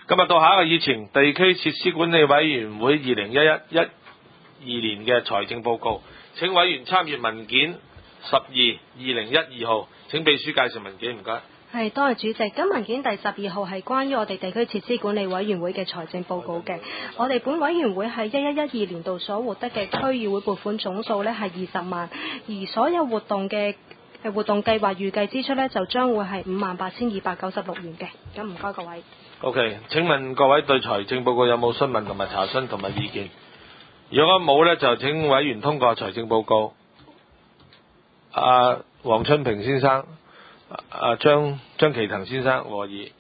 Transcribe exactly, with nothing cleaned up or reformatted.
今日到下一個議程，地區設施管理委員會二零一一一二年嘅財政報告，請委員參閱文件十二二零一二號。請秘書介紹文件，唔該。 係，多謝主席。咁文件第十二號係關於我哋地區設施管理委員會嘅財政報告嘅。我哋本委員會喺一一一二年度所獲得嘅區議會撥款總數呢係二十萬，而所有活動嘅活動計劃預計支出呢就將會係五萬八千二百九十六元嘅。咁唔該各位。 OK， 請問各位對財政報告有冇詢問同埋查詢同埋意見？如果冇呢，就請委員通過財政報告。阿黃春平先生、阿張張其騰先生和議。